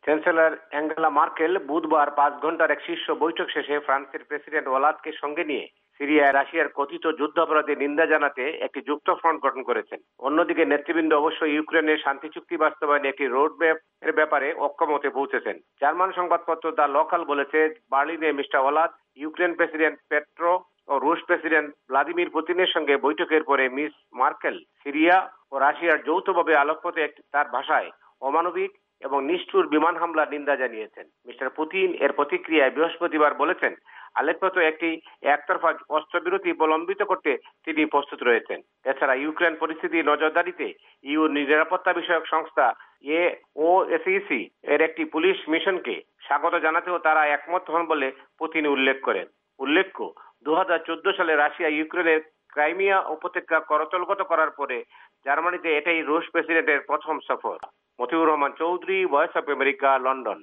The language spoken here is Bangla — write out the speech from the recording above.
চ্যান্সেলর অ্যাঙ্গেলা মার্কেল বুধবার 5 ঘন্টার এক শীর্ষ বৈঠক শেষে ফ্রান্সের প্রেসিডেন্ট ওলাদকে সঙ্গে নিয়ে সিরিয়ায় রাশিয়ার কথিত যুদ্ধাপরাধে নিন্দা জানাতে একটি যুক্ত ফ্রন্ট গঠন করেছেন। অন্যদিকে নেতৃবৃন্দ অবশ্য ইউক্রেনের শান্তি চুক্তি বাস্তবায়নে একটি রোডম্যাপ এর ব্যাপারে ঐকমত্যে পৌঁছেছেন। জার্মান সংবাদপত্র দ্য লোকাল বলেছে, বার্লিনে mister Hollande Ukraine president Petro ও রুশ প্রেসিডেন্ট ভ্লাদিমির পুতিনের সঙ্গে বৈঠকের পরে মিস মার্কেল সিরিয়া ও রাশিয়ার যৌথভাবে আলোকপথে তার ভাষায় অমানবিক এবং নিষ্ঠুর বিমান হামলার নিন্দা জানিয়েছেন। মিস্টার পুতিন এর প্রতিক্রিয়ায় বৃহস্পতিবার বলেছেন, আলেপ্পোতে একটি একতরফা অস্ত্রবিরতি প্রলম্বিত করতে তিনি প্রস্তুত রয়েছেন। এছাড়া ইউক্রেন পরিস্থিতি নজরদারিতে ইউ নিরাপত্তা বিষয়ক সংস্থা OSCE এর একটি পুলিশ মিশনকে স্বাগত জানাতেও তারা একমত হন বলে পুতিন উল্লেখ করেন। উল্লেখ্য, 2014 সালে রাশিয়া ইউক্রেনের ক্রাইমিয়া উপত্যকা করতলগত করার পরে জার্মানিতে এটাই রুশ প্রেসিডেন্টের প্রথম সফর। Motiur Rahman Chowdhury, voice of America, London.